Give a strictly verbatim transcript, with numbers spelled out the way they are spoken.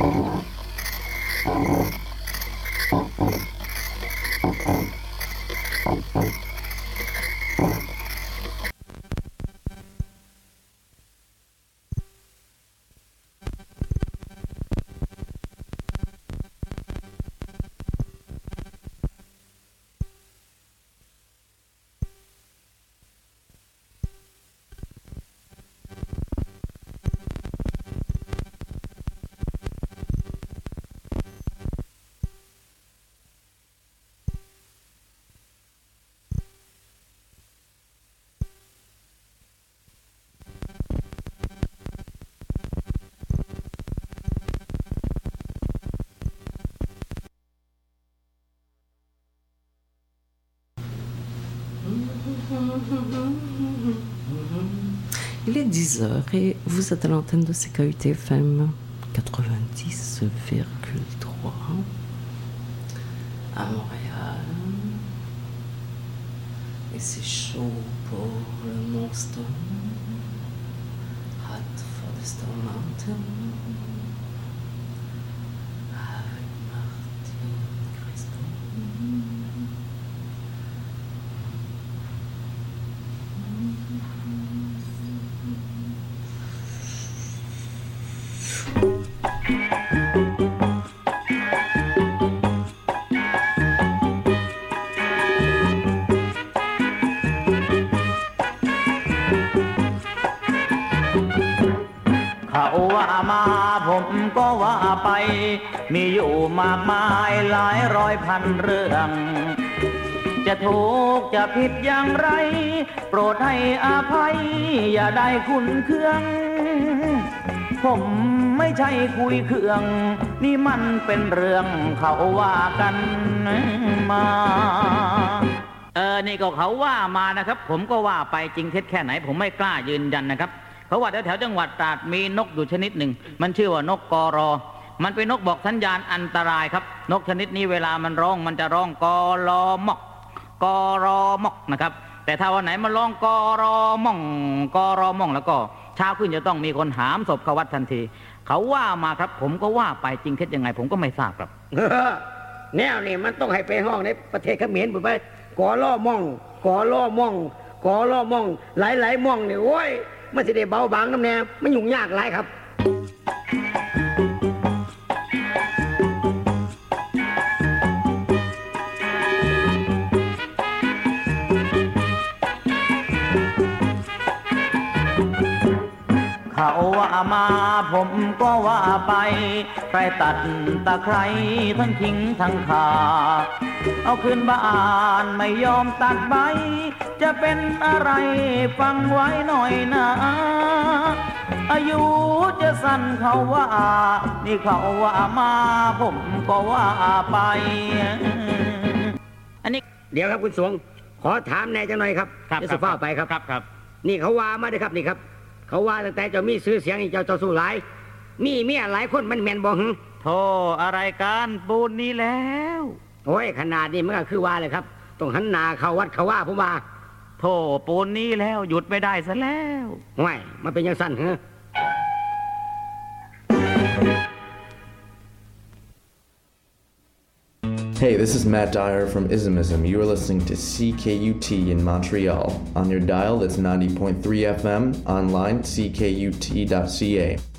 Il est dix heures et vous êtes à l'antenne de C K U T F M quatre-vingt-dix virgule trois à Montréal. Et c'est chaud pour le Mont Stone, hot for the Stone Mountain. Avec Martin Christo. ผมก็ว่าไปมีอยู่มากมายหลายร้อยพันเรื่องจะถูกจะผิดอย่างไรโปรดให้อภัยอย่าได้ขุ่นเคืองผมไม่ใช่คุยเครื่องนี่มันเป็นเรื่องเขาว่ากันมาเออนี่ก็เขาว่ามานะครับผมก็ว่าไปจริงเท็จแค่ไหนผมไม่กล้ายืนยันนะครับเขาว่าแถวๆจังหวัดตราดมีนกอยู่ชนิดหนึ่งมันชื่อว่านกกอรอมันเป็นนกบอกสัญญาณอันตรายครับนกชนิดนี้เวลามันร้องมันจะร้องกอรอมอกกอรอมอกนะครับแต่ถ้าวันไหนมันร้องกอรอม่องกอรอม่องแล้วก็เช้าขึ้นจะต้องมีคนหามศพเข้าวัดทันทีเขาว่ามาครับผมก็ว่าไปจริงเท็จยังไงผมก็ไม่ทราบครับแนวนี่มันต้องให้ไปห้องในประเทศเขมรบุไปกอรอม่องกอรอม่องกอรอม่องหลายๆม่องนี่โอ้ยมันจะได้เบาบางน้ำแน่ไม่ยุ่งยากไรครับเขาว่ามาผมก็ว่าไปใครตัดตะไคร้ทั้งทิ้งทั้งขาเอาคืนบ้านไม่ยอมตัดใบจะเป็นอะไรฟังไว้หน่อยนะอายุจะสั้นเขาว่านี่เขาว่ามาผมก็ว่าไปอันนี้เดี๋ยวครับคุณสวงขอถามแน่จังหน่อยครับจะสุภาพไปครับครับครับนี่เขาว่ามาเลยครับนี่ครับเขาว่าตั้งแต่เจ้ามีซื้อเสียงนี่เจ้าเจ้าสู้หลายมีเมียหลายคนมันแม่นบ่หึโธ่อะไรกันปูนนี้แล้วโอ้ยขนาดนี้มันก็คือว่าเลยครับต้องหันหน้าเข้าวัดเขาว่าผมว่าโธ่ปูนนี้แล้วหยุดไม่ได้ซะแล้วห่วยมันเป็นยังสั่นเหรอ Hey, this is Matt Dyer from Ismism. You are listening to C K U T in Montreal. On your dial, that's ninety point three F M. Online, C K U T dot C A.